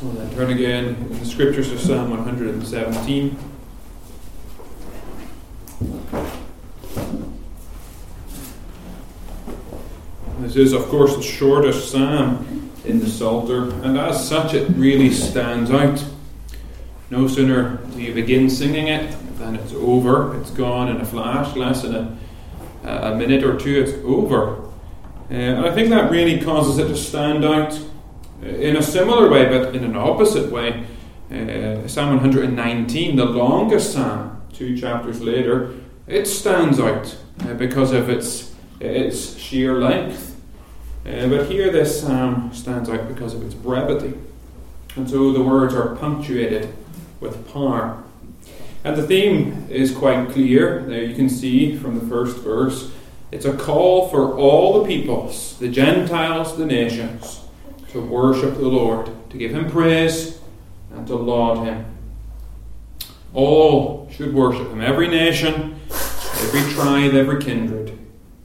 We'll then turn again in the scriptures to Psalm 117. This is, of course, the shortest psalm in the Psalter, and as such it really stands out. No sooner do you begin singing it than it's over. It's gone in a flash, less than a minute or two, it's over. And I think that really causes it to stand out in a similar way, but in an opposite way. Psalm 119, the longest psalm, 2 chapters later, it stands out because of its sheer length. But here this psalm stands out because of its brevity. And so the words are punctuated with power. And the theme is quite clear. There you can see from the first verse, it's a call for all the peoples, the Gentiles, the nations, to worship the Lord, to give Him praise and to laud Him. All should worship Him, every nation, every tribe, every kindred.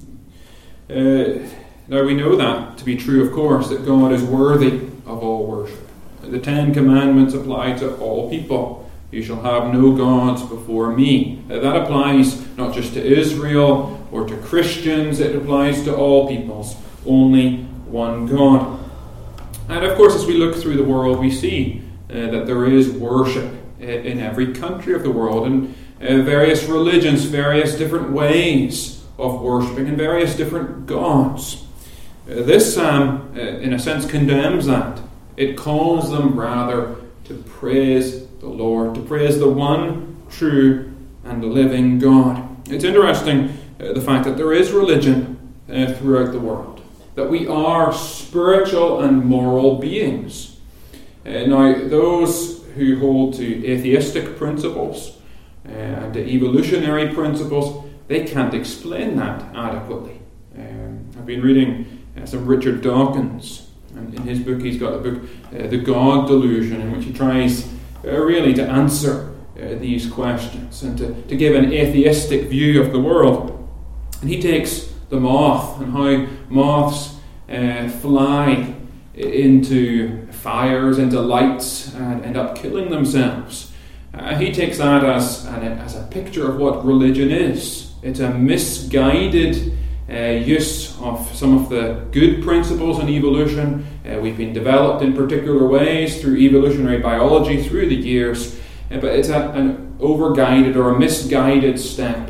Now we know that to be true, of course, that God is worthy of all worship. The 10 Commandments apply to all people. You shall have no gods before me. That applies not just to Israel or to Christians, it applies to all peoples. Only one God. And of course, as we look through the world, we see that there is worship in every country of the world, and various religions, various different ways of worshipping, and various different gods. This psalm, in a sense, condemns that. It calls them rather to praise the Lord, to praise the one true and living God. It's interesting, the fact that there is religion throughout the world, that we are spiritual and moral beings. Now, those who hold to atheistic principles and to evolutionary principles, they can't explain that adequately. I've been reading some Richard Dawkins, and in his book he's got a book, The God Delusion, in which he tries really to answer these questions and to give an atheistic view of the world. And he takes the moth and how moths fly into fires, into lights, and end up killing themselves. He takes that as a picture of what religion is. It's a misguided use of some of the good principles in evolution. We've been developed in particular ways through evolutionary biology through the years, but it's an over-guided or a misguided step.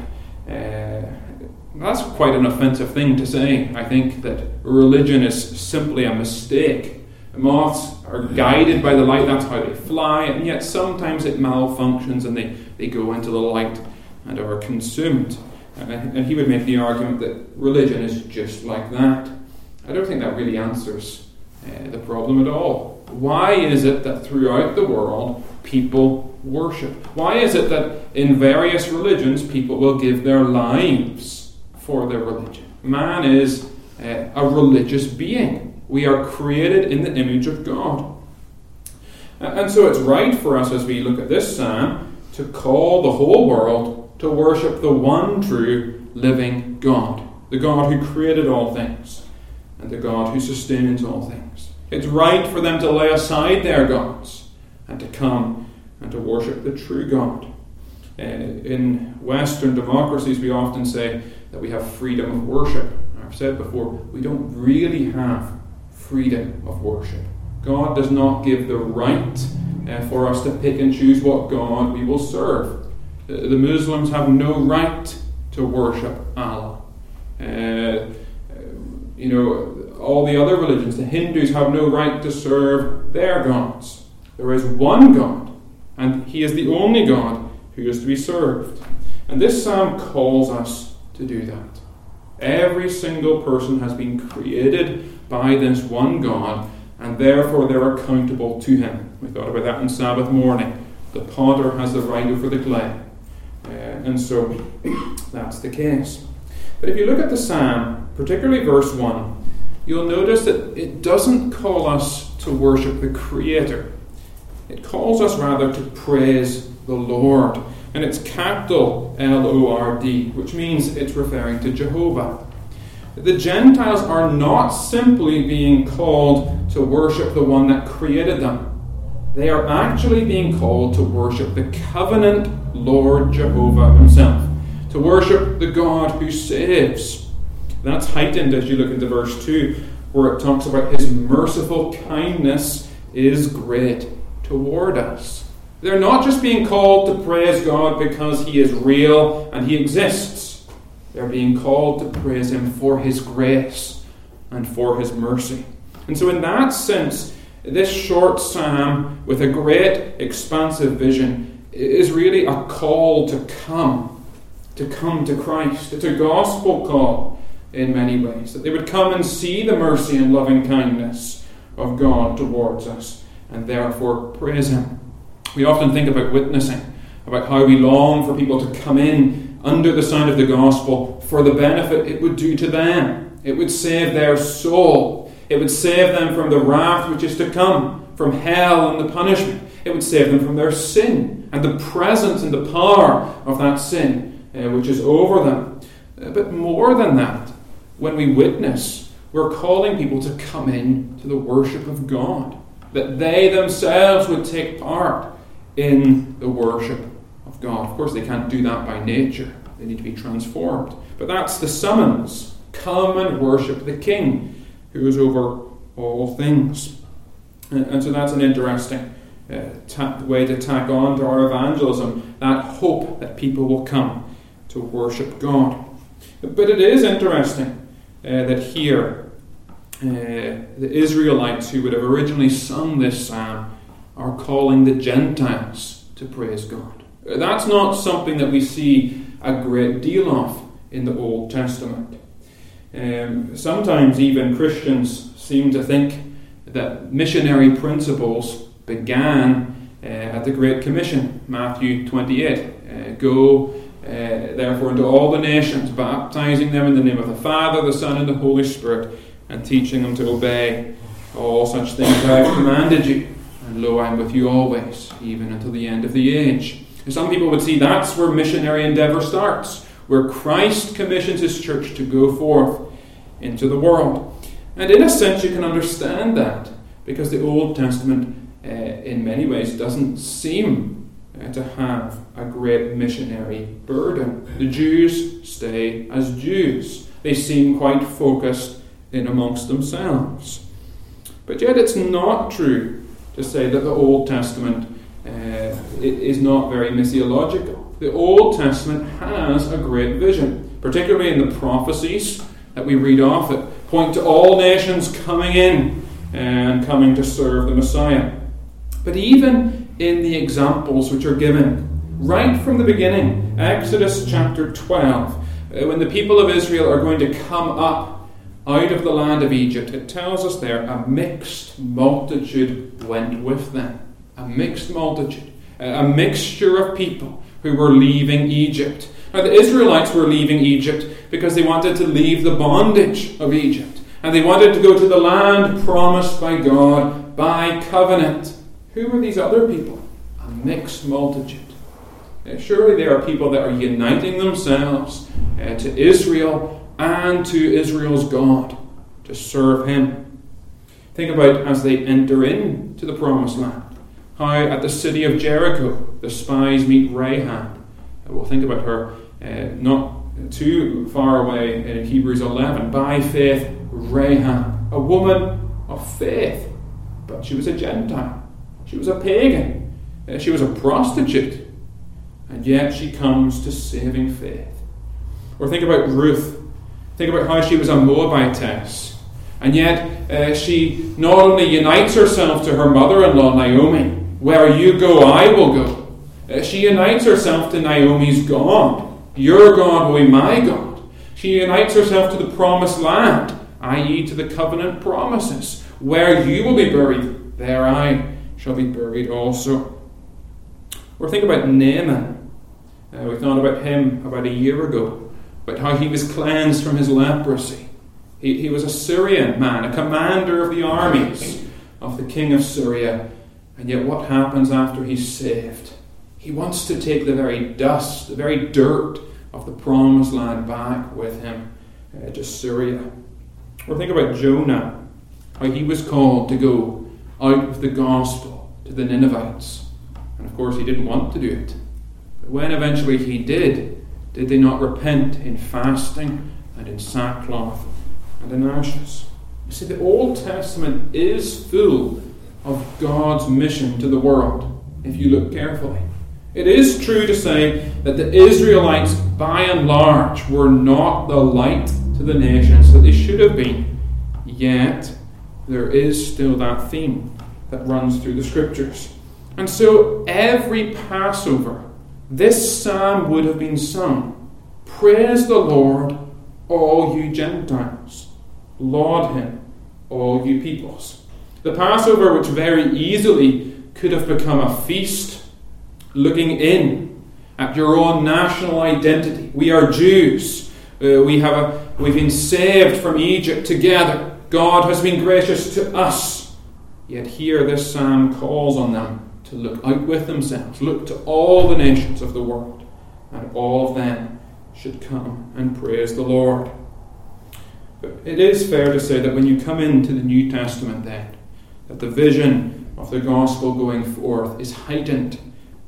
That's quite an offensive thing to say. I think that religion is simply a mistake. Moths are guided by the light, that's how they fly, and yet sometimes it malfunctions and they go into the light and are consumed. And he would make the argument that religion is just like that. I don't think that really answers the problem at all. Why is it that throughout the world people worship? Why is it that in various religions people will give their lives for their religion? Man is a religious being. We are created in the image of God. And so it's right for us as we look at this psalm to call the whole world to worship the one true living God, the God who created all things and the God who sustains all things. It's right for them to lay aside their gods and to come and to worship the true God. In Western democracies, we often say that we have freedom of worship. I've said before, we don't really have freedom of worship. God does not give the right for us to pick and choose what God we will serve. The Muslims have no right to worship Allah. All the other religions, the Hindus have no right to serve their gods. There is one God, and He is the only God who is to be served. And this psalm calls us to do that. Every single person has been created by this one God, and therefore they're accountable to Him. We thought about that on Sabbath morning. The potter has the right over the clay. And so that's the case. But if you look at the psalm, particularly verse 1, you'll notice that it doesn't call us to worship the Creator. It calls us rather to praise the Lord. And it's capital L-O-R-D, which means it's referring to Jehovah. The Gentiles are not simply being called to worship the one that created them. They are actually being called to worship the covenant Lord Jehovah himself, to worship the God who saves. That's heightened as you look into verse 2, where it talks about his merciful kindness is great toward us. They're not just being called to praise God because he is real and he exists. They're being called to praise him for his grace and for his mercy. And so in that sense, this short psalm with a great expansive vision is really a call to come to Christ. It's a gospel call in many ways, that they would come and see the mercy and loving kindness of God towards us and therefore praise him. We often think about witnessing, about how we long for people to come in under the sound of the gospel for the benefit it would do to them. It would save their soul. It would save them from the wrath which is to come, from hell and the punishment. It would save them from their sin and the presence and the power of that sin which is over them. But more than that, when we witness, we're calling people to come in to the worship of God, that they themselves would take part in the worship of God. Of course, they can't do that by nature. They need to be transformed. But that's the summons. Come and worship the King who is over all things. And so that's an interesting way to tack on to our evangelism, that hope that people will come to worship God. But it is interesting that here the Israelites who would have originally sung this psalm are calling the Gentiles to praise God. That's not something that we see a great deal of in the Old Testament. Sometimes even Christians seem to think that missionary principles began at the Great Commission, Matthew 28. Go, therefore, into all the nations, baptizing them in the name of the Father, the Son, and the Holy Spirit, and teaching them to obey all such things I have commanded you. And lo, I am with you always, even until the end of the age. And some people would see that's where missionary endeavour starts, where Christ commissions his church to go forth into the world. And in a sense you can understand that, because the Old Testament in many ways doesn't seem to have a great missionary burden. The Jews stay as Jews. They seem quite focused in amongst themselves. But yet it's not true to say that the Old Testament is not very missiological. The Old Testament has a great vision, particularly in the prophecies that we read off it, point to all nations coming in and coming to serve the Messiah. But even in the examples which are given right from the beginning, Exodus chapter 12, when the people of Israel are going to come up out of the land of Egypt, it tells us there a mixed multitude went with them. A mixed multitude, a mixture of people who were leaving Egypt. Now the Israelites were leaving Egypt because they wanted to leave the bondage of Egypt, and they wanted to go to the land promised by God by covenant. Who were these other people? A mixed multitude. Surely they are people that are uniting themselves to Israel and to Israel's God to serve him. Think about as they enter into the promised land, how at the city of Jericho the spies meet Rahab. We'll think about her not too far away in Hebrews 11. By faith, Rahab, a woman of faith, but she was a Gentile. She was a pagan. She was a prostitute. And yet she comes to saving faith. Or think about Ruth. Think about how she was a Moabitess. And yet she not only unites herself to her mother-in-law Naomi, where you go, I will go. She unites herself to Naomi's God. Your God will be my God. She unites herself to the promised land, i.e. to the covenant promises. Where you will be buried, there I shall be buried also. Or think about Naaman. We thought about him about a year ago, about how he was cleansed from his leprosy. He was a Syrian man, a commander of the armies of the king of Syria. And yet what happens after he's saved? He wants to take the very dust, the very dirt of the promised land back with him to Syria. Or think about Jonah, how he was called to go out with the gospel, to the Ninevites. And of course he didn't want to do it. But when eventually he did they not repent in fasting and in sackcloth and in ashes? You see, the Old Testament is full of God's mission to the world, if you look carefully. It is true to say that the Israelites, by and large, were not the light to the nations that they should have been. Yet, there is still that theme that runs through the Scriptures. And so, every Passover, this psalm would have been sung. Praise the Lord, all you Gentiles. Laud him, all you peoples. The Passover, which very easily could have become a feast, looking in at your own national identity. We are Jews. We've been saved from Egypt together. God has been gracious to us. Yet here this psalm calls on them to look out with themselves, look to all the nations of the world, and all of them should come and praise the Lord. But it is fair to say that when you come into the New Testament then, that the vision of the gospel going forth is heightened.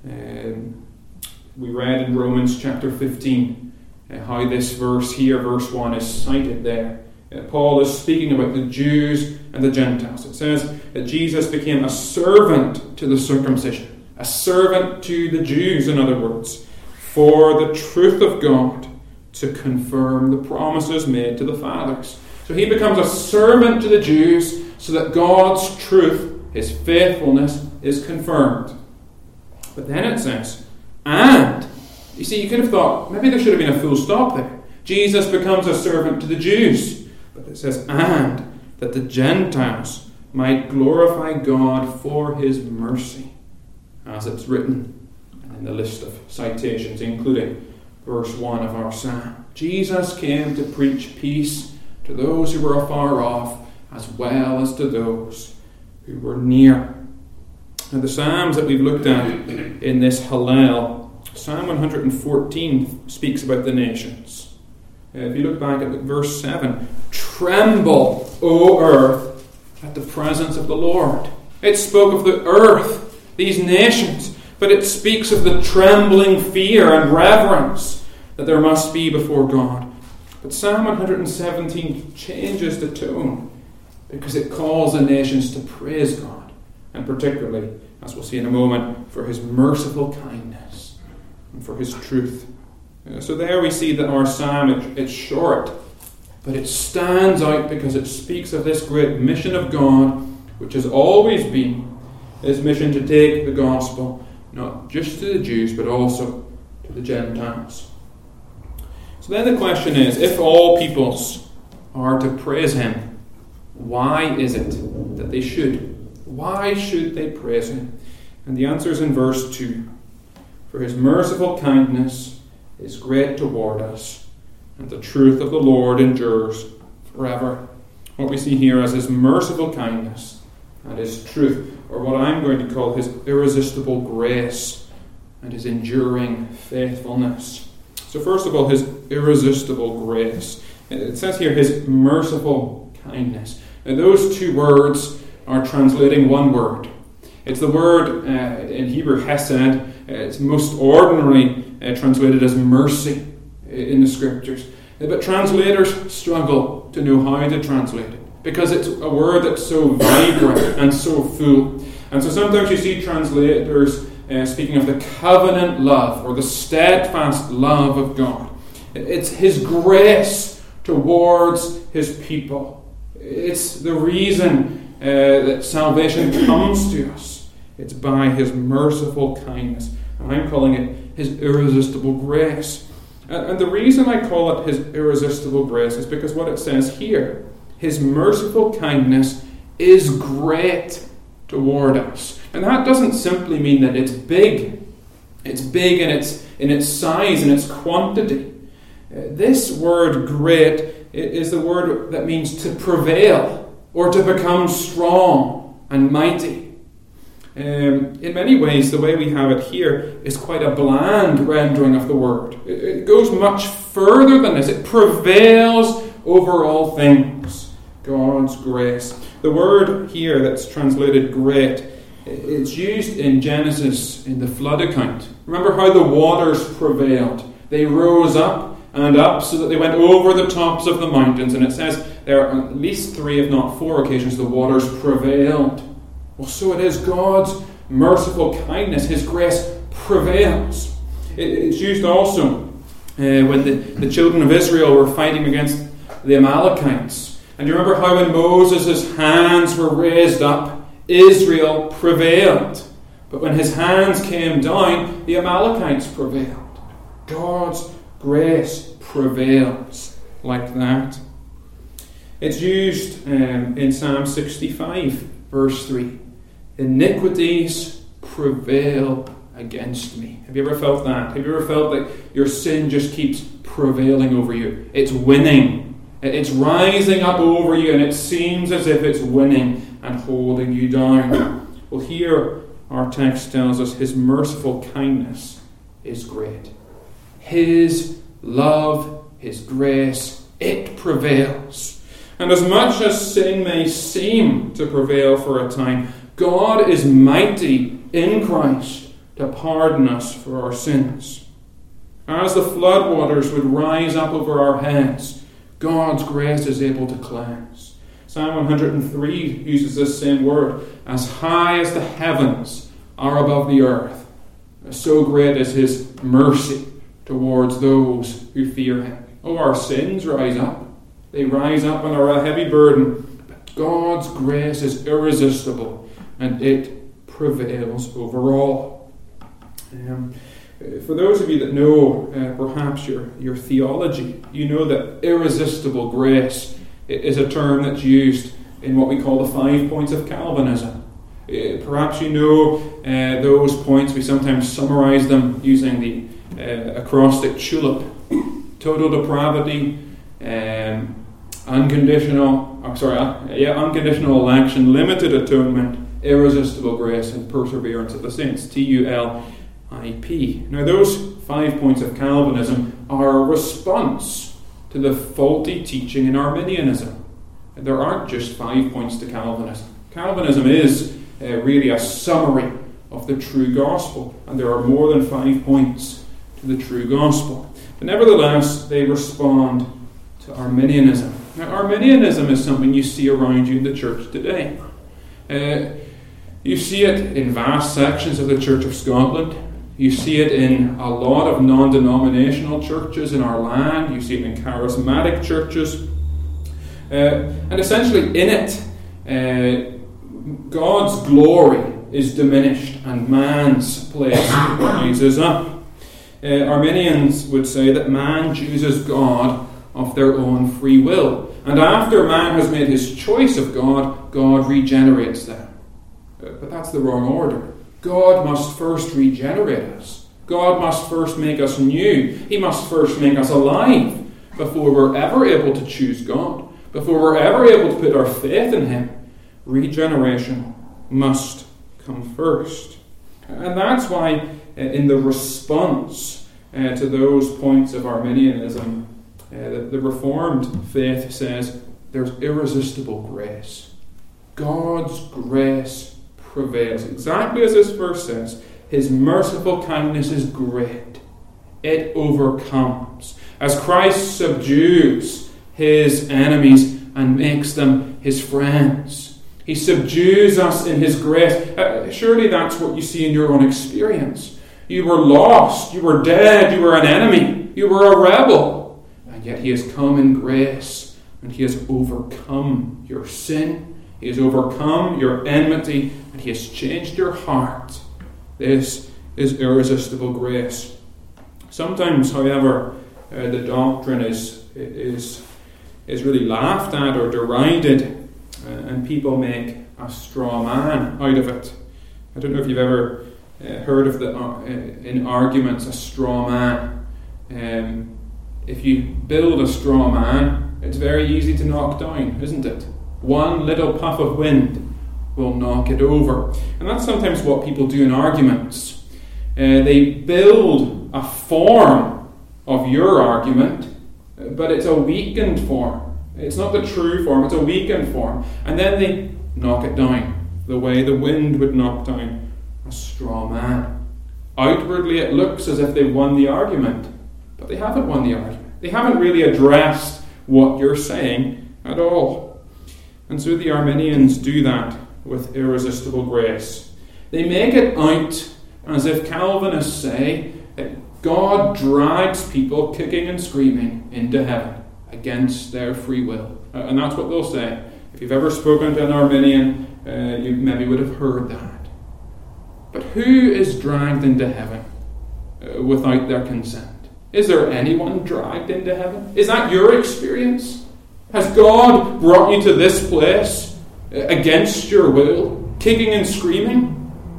We read in Romans chapter 15 how this verse here, verse 1, is cited there. Paul is speaking about the Jews and the Gentiles. It says that Jesus became a servant to the circumcision, a servant to the Jews, in other words, for the truth of God, to confirm the promises made to the fathers. So he becomes a servant to the Jews so that God's truth, his faithfulness, is confirmed. But then it says, and, you see, you could have thought, maybe there should have been a full stop there. Jesus becomes a servant to the Jews. But it says, and that the Gentiles might glorify God for his mercy, as it's written in the list of citations, including verse 1 of our psalm. Jesus came to preach peace to those who were afar off, as well as to those who were near. Now, the psalms that we've looked at in this Hallel, Psalm 114 speaks about the nations. If you look back at verse 7, tremble, O earth, at the presence of the Lord. It spoke of the earth, these nations, but it speaks of the trembling fear and reverence that there must be before God. But Psalm 117 changes the tone because it calls the nations to praise God, and particularly, as we'll see in a moment, for his merciful kindness and for his truth. So there we see that our psalm, it's short, but it stands out because it speaks of this great mission of God, which has always been his mission to take the gospel not just to the Jews, but also to the Gentiles. So then the question is, if all peoples are to praise him, why is it that they should? Why should they praise him? And the answer is in verse 2. For his merciful kindness is great toward us, and the truth of the Lord endures forever. What we see here as his merciful kindness and his truth, or what I'm going to call his irresistible grace and his enduring faithfulness. So first of all, his irresistible grace. It says here his merciful kindness. Now those two words are translating one word. It's the word in Hebrew hesed. It's most ordinarily translated as mercy in the Scriptures. But translators struggle to know how to translate it because it's a word that's so vibrant and so full. And so sometimes you see translators speaking of the covenant love or the steadfast love of God. It's his grace towards his people. It's the reason that salvation comes to us. It's by his merciful kindness. And I'm calling it his irresistible grace. And the reason I call it his irresistible grace is because what it says here, his merciful kindness is great toward us. And that doesn't simply mean that it's big. It's big in its size and its quantity. This word great is the word that means to prevail or to become strong and mighty. In many ways, the way we have it here is quite a bland rendering of the word. It goes much further than this. It prevails over all things. God's grace. The word here that's translated great It's used in Genesis in the flood account. Remember how the waters prevailed? They rose up and up so that they went over the tops of the mountains. And it says there are at least 3, if not 4 occasions, the waters prevailed. Well, so it is. God's merciful kindness, His grace prevails. It's used also when the children of Israel were fighting against the Amalekites. And you remember how when Moses' hands were raised up, Israel prevailed. But when his hands came down, the Amalekites prevailed. God's grace prevails like that. It's used in Psalm 65, verse 3. Iniquities prevail against me. Have you ever felt that? Have you ever felt that your sin just keeps prevailing over you? It's winning. It's rising up over you, and it seems as if it's winning and holding you down. Well, here our text tells us His merciful kindness is great. His love, His grace, it prevails. And as much as sin may seem to prevail for a time, God is mighty in Christ to pardon us for our sins. As the floodwaters would rise up over our heads, God's grace is able to cleanse. Psalm 103 uses this same word. As high as the heavens are above the earth, so great is His mercy towards those who fear Him. Oh, our sins rise up. They rise up and are a heavy burden. But God's grace is irresistible, and it prevails over all. For those of you that know perhaps your theology, you know that irresistible grace is a term that's used in what we call the 5 points of Calvinism. Perhaps you know those points. We sometimes summarize them using the acrostic TULIP. Total depravity, unconditional election, limited atonement, irresistible grace, and perseverance of the saints. TULIP. Now, those 5 points of Calvinism are a response to the faulty teaching in Arminianism. There aren't just 5 points to Calvinism. Calvinism is really a summary of the true gospel, and there are more than 5 points to the true gospel. But nevertheless, they respond to Arminianism. Now, Arminianism is something you see around you in the church today. You see it in vast sections of the Church of Scotland. You see it in a lot of non-denominational churches in our land. You see it in charismatic churches. And essentially in it, God's glory is diminished and man's place rises up. Arminians would say that man chooses God of their own free will. And after man has made his choice of God, God regenerates them. But that's the wrong order. God must first regenerate us. God must first make us new. He must first make us alive before we're ever able to choose God, before we're ever able to put our faith in Him. Regeneration must come first. And that's why in the response to those points of Arminianism, the Reformed faith says there's irresistible grace. God's grace prevails. Exactly as this verse says, His merciful kindness is great. It overcomes. As Christ subdues His enemies and makes them His friends. He subdues us in His grace. Surely that's what you see in your own experience. You were lost. You were dead. You were an enemy. You were a rebel. And yet He has come in grace and He has overcome your sin. He has overcome your enmity, and He has changed your heart. This is irresistible grace. Sometimes, however, the doctrine is really laughed at or derided, and people make a straw man out of it. I don't know if you've ever heard of in arguments a straw man. If you build a straw man, it's very easy to knock down, isn't it? One little puff of wind will knock it over. And that's sometimes what people do in arguments. They build a form of your argument, but it's a weakened form. It's not the true form, it's a weakened form. And then they knock it down the way the wind would knock down a straw man. Outwardly it looks as if they've won the argument, but they haven't won the argument. They haven't really addressed what you're saying at all. And so the Arminians do that with irresistible grace. They make it out as if Calvinists say that God drags people kicking and screaming into heaven against their free will. And that's what they'll say. If you've ever spoken to an Arminian, you maybe would have heard that. But who is dragged into heaven without their consent? Is there anyone dragged into heaven? Is that your experience? Has God brought you to this place against your will, kicking and screaming?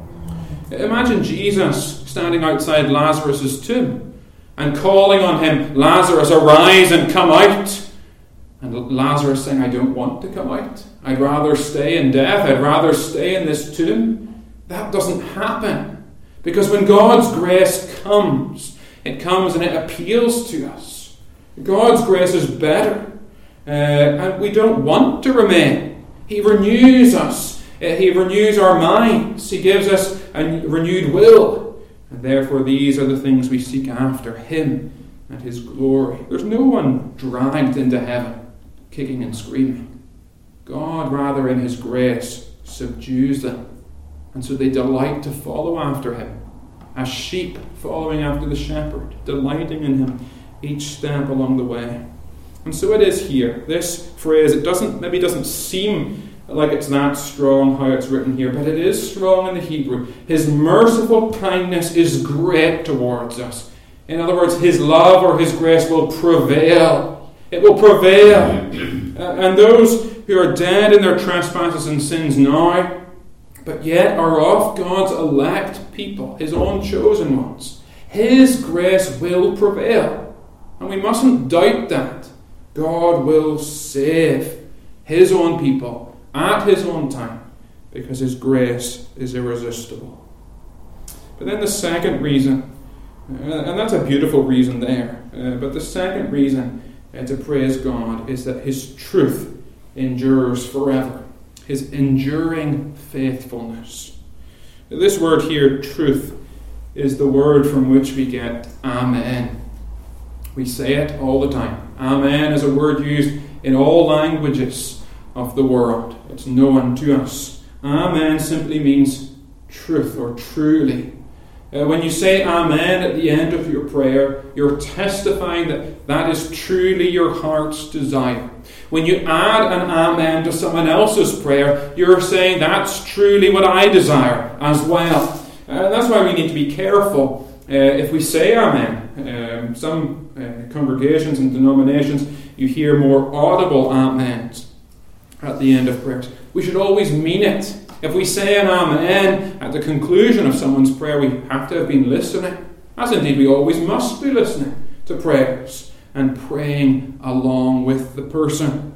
Imagine Jesus standing outside Lazarus' tomb and calling on him, "Lazarus, arise and come out." And Lazarus saying, "I don't want to come out. I'd rather stay in death. I'd rather stay in this tomb." That doesn't happen. Because when God's grace comes, it comes and it appeals to us. God's grace is better. And we don't want to remain. He renews us. He renews our minds. He gives us a renewed will. And therefore these are the things we seek after, Him and His glory. There's no one dragged into heaven, kicking and screaming. God, rather in His grace, subdues them. And so they delight to follow after Him, as sheep following after the shepherd, delighting in Him each step along the way. And so it is here. This phrase, it maybe doesn't seem like it's that strong how it's written here, but it is strong in the Hebrew. His merciful kindness is great towards us. In other words, His love or His grace will prevail. It will prevail. And those who are dead in their trespasses and sins now, but yet are of God's elect people, His own chosen ones, His grace will prevail. And we mustn't doubt that. God will save His own people at His own time, because His grace is irresistible. But then the second reason, and that's a beautiful reason there, but the second reason to praise God is that His truth endures forever. His enduring faithfulness. This word here, truth, is the word from which we get Amen. We say it all the time. Amen is a word used in all languages of the world. It's known to us. Amen simply means truth or truly. When you say Amen at the end of your prayer, you're testifying that that is truly your heart's desire. When you add an Amen to someone else's prayer, you're saying that's truly what I desire as well. And that's why we need to be careful if we say Amen. Some congregations and denominations, you hear more audible Amens at the end of prayers. We should always mean it. If we say an Amen at the conclusion of someone's prayer, we have to have been listening. As indeed we always must be listening to prayers and praying along with the person.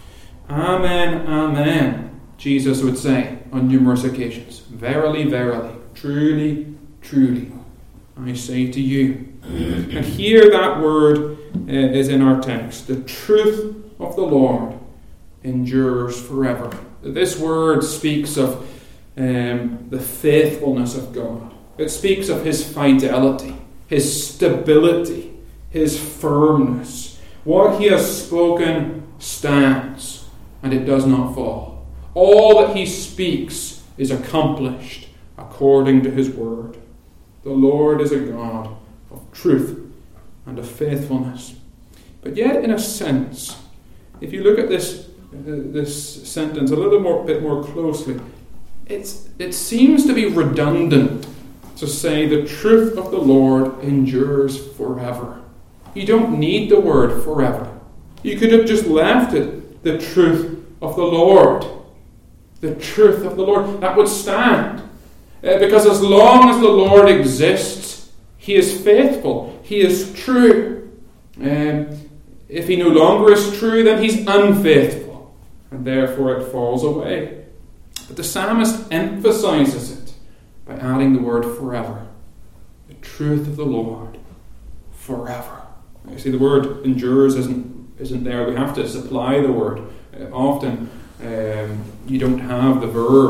Amen, amen, Jesus would say on numerous occasions. Verily, verily, truly, truly, I say to you. And here that word is in our text. The truth of the Lord endures forever. This word speaks of the faithfulness of God. It speaks of His fidelity, His stability, His firmness. What He has spoken stands, and it does not fall. All that He speaks is accomplished according to His word. The Lord is a God of truth and of faithfulness. But yet, in a sense, if you look at this sentence a little bit more closely, it seems to be redundant to say the truth of the Lord endures forever. You don't need the word forever. You could have just left it, the truth of the Lord. The truth of the Lord. That would stand. Because as long as the Lord exists, He is faithful. He is true. If He no longer is true, then He's unfaithful. And therefore it falls away. But the psalmist emphasizes it by adding the word forever. The truth of the Lord forever. You see, the word endures isn't there. We have to supply the word. Often you don't have the verb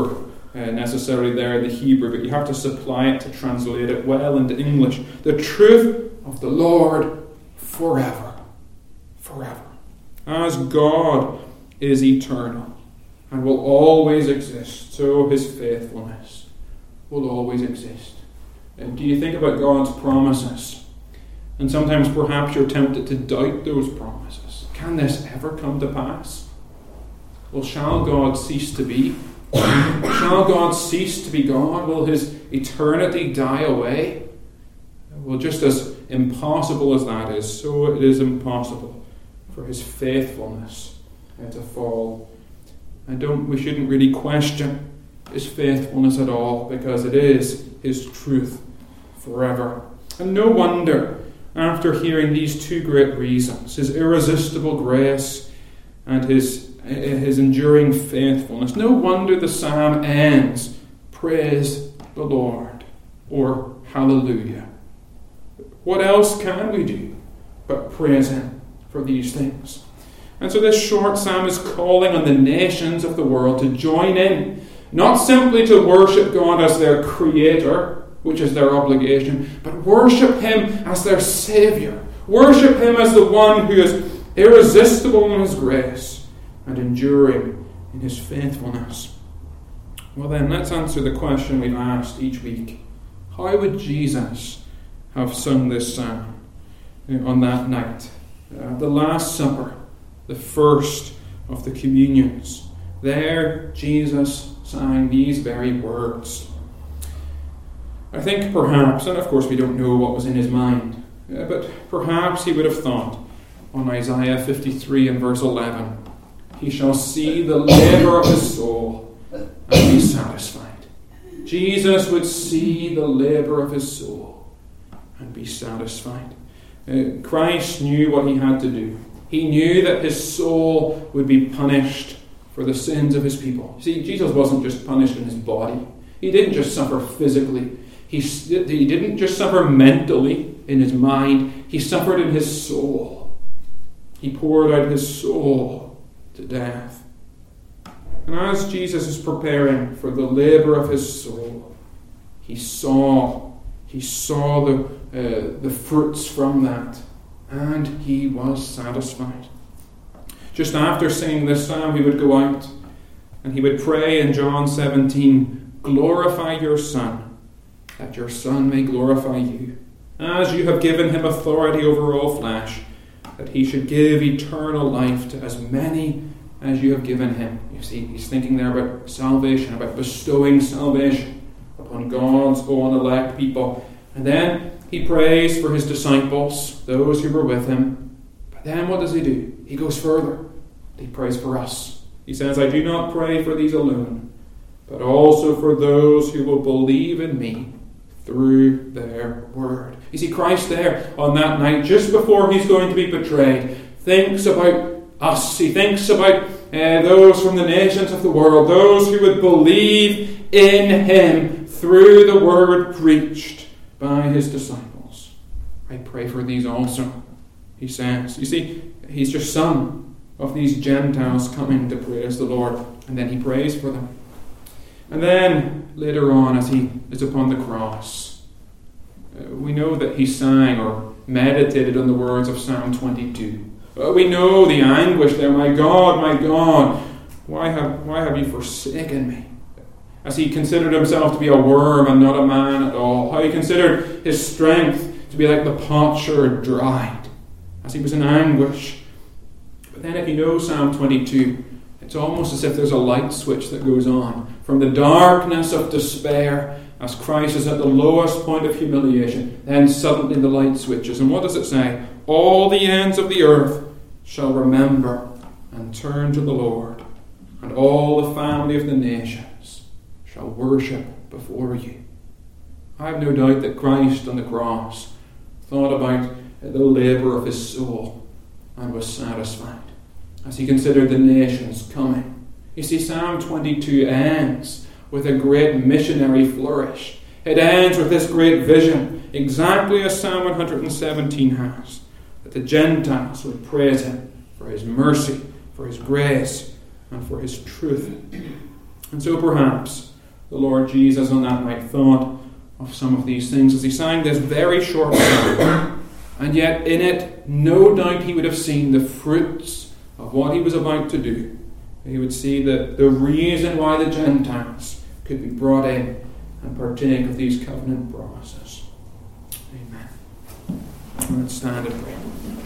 necessarily there in the Hebrew, but you have to supply it to translate it well into English. The truth of the Lord forever. Forever. As God is eternal and will always exist, so his faithfulness will always exist. And do you think about God's promises? And sometimes perhaps you're tempted to doubt those promises. Can this ever come to pass? Well, shall God cease to be? Shall God cease to be God? Will his eternity die away? Well, just as impossible as that is, so it is impossible for his faithfulness to fall. We shouldn't really question his faithfulness at all, because it is his truth forever. And no wonder, after hearing these two great reasons, his irresistible grace and his enduring faithfulness, no wonder the psalm ends, praise the Lord, or hallelujah. What else can we do but praise him for these things? And so this short psalm is calling on the nations of the world to join in, not simply to worship God as their creator, which is their obligation, but worship him as their Saviour. Worship him as the one who is irresistible in his grace and enduring in his faithfulness. Well then, let's answer the question we've asked each week. How would Jesus have sung this psalm on that night? The Last Supper, the first of the communions. There, Jesus sang these very words. I think perhaps, and of course we don't know what was in his mind, but perhaps he would have thought on Isaiah 53 and verse 11, he shall see the labour of his soul and be satisfied. Jesus would see the labour of his soul and be satisfied. Christ knew what he had to do. He knew that his soul would be punished for the sins of his people. See, Jesus wasn't just punished in his body. He didn't just suffer physically. He didn't just suffer mentally in his mind. He suffered in his soul. He poured out his soul to death. And as Jesus is preparing for the labour of his soul, he saw the fruits from that, and he was satisfied. Just after singing this psalm, he would go out and he would pray in John 17, glorify your Son, that your Son may glorify you, as you have given him authority over all flesh, that he should give eternal life to as many as you have given him. You see, he's thinking there about salvation, about bestowing salvation upon God's own elect people. And then he prays for his disciples, those who were with him. But then what does he do? He goes further. He prays for us. He says, I do not pray for these alone, but also for those who will believe in me through their word. You see, Christ there on that night, just before he's going to be betrayed, thinks about us. He thinks about those from the nations of the world, those who would believe in him through the word preached by his disciples. I pray for these also, he says. You see, he's just some of these Gentiles coming to praise the Lord, and then he prays for them. And then later on, as he is upon the cross, we know that he sang or meditated on the words of Psalm 22. We know the anguish there. My God, why have you forsaken me? As he considered himself to be a worm and not a man at all. How he considered his strength to be like the potsherd dried. As he was in anguish. But then if you know Psalm 22, it's almost as if there's a light switch that goes on. From the darkness of despair, as Christ is at the lowest point of humiliation, then suddenly the light switches. And what does it say? All the ends of the earth shall remember and turn to the Lord, and all the family of the nations shall worship before you. I have no doubt that Christ on the cross thought about the labour of his soul and was satisfied as he considered the nations coming. You see, Psalm 22 ends with a great missionary flourish. It ends with this great vision, exactly as Psalm 117 has, that the Gentiles would praise him for his mercy, for his grace, and for his truth. And so perhaps the Lord Jesus on that night thought of some of these things as he sang this very short song. And yet in it, no doubt he would have seen the fruits of what he was about to do. He would see the reason why the Gentiles could be brought in and partake of these covenant promises. Amen. Let's stand and pray.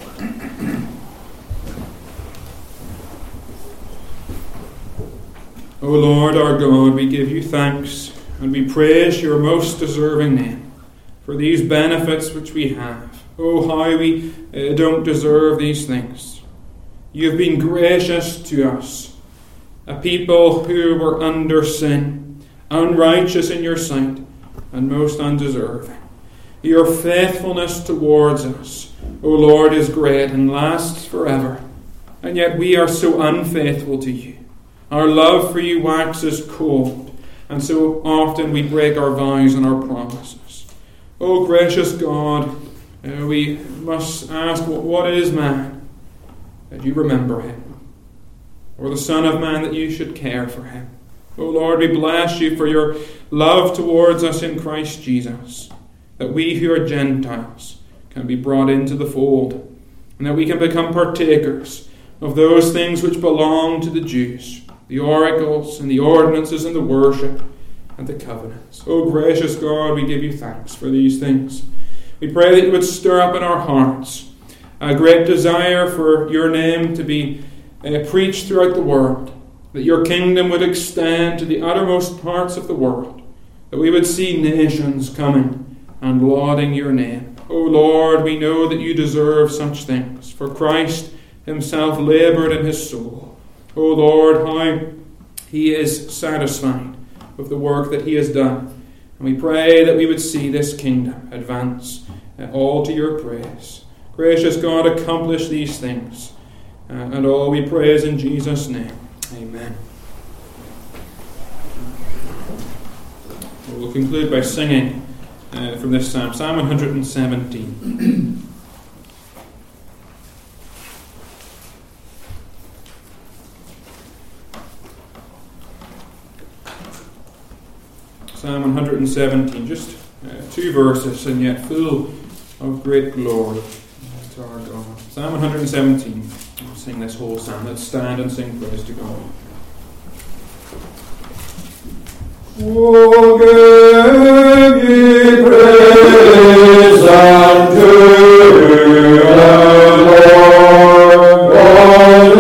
O Lord our God, we give you thanks and we praise your most deserving name for these benefits which we have. Oh, how we don't deserve these things. You have been gracious to us, a people who were under sin, unrighteous in your sight, and most undeserving. Your faithfulness towards us, O Lord, is great and lasts forever, and yet we are so unfaithful to you. Our love for you waxes cold, and so often we break our vows and our promises. O gracious God, we must ask, what is man, that you remember him? Or the Son of Man, that you should care for him? O Lord, we bless you for your love towards us in Christ Jesus, that we who are Gentiles can be brought into the fold, and that we can become partakers of those things which belong to the Jews, the oracles and the ordinances and the worship and the covenants. O gracious God, we give you thanks for these things. We pray that you would stir up in our hearts a great desire for your name to be preached throughout the world, that your kingdom would extend to the uttermost parts of the world, that we would see nations coming and lauding your name. O Lord, we know that you deserve such things, for Christ himself laboured in his soul. O Lord, how he is satisfied with the work that he has done. And we pray that we would see this kingdom advance all to your praise. Gracious God, accomplish these things. And all we praise in Jesus' name. Amen. We'll conclude by singing from this psalm, Psalm 117. Psalm 117, just 2 verses, and yet full of great glory to our God. Psalm 117. We'll sing this whole psalm. Let's stand and sing praise to God. Oh, give ye praise unto the Lord, all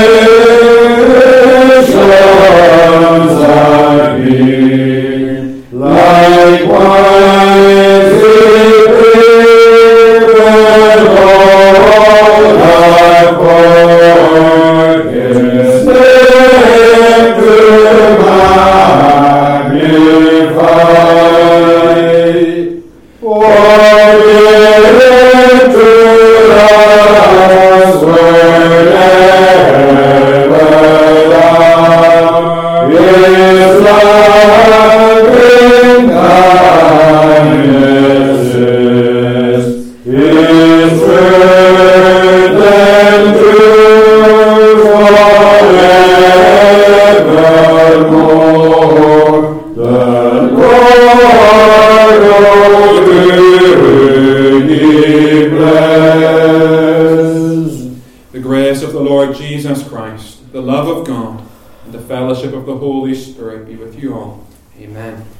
nations are here. Likewise, ye people all accord, is them to the love of God, and the fellowship of the Holy Spirit be with you all. Amen.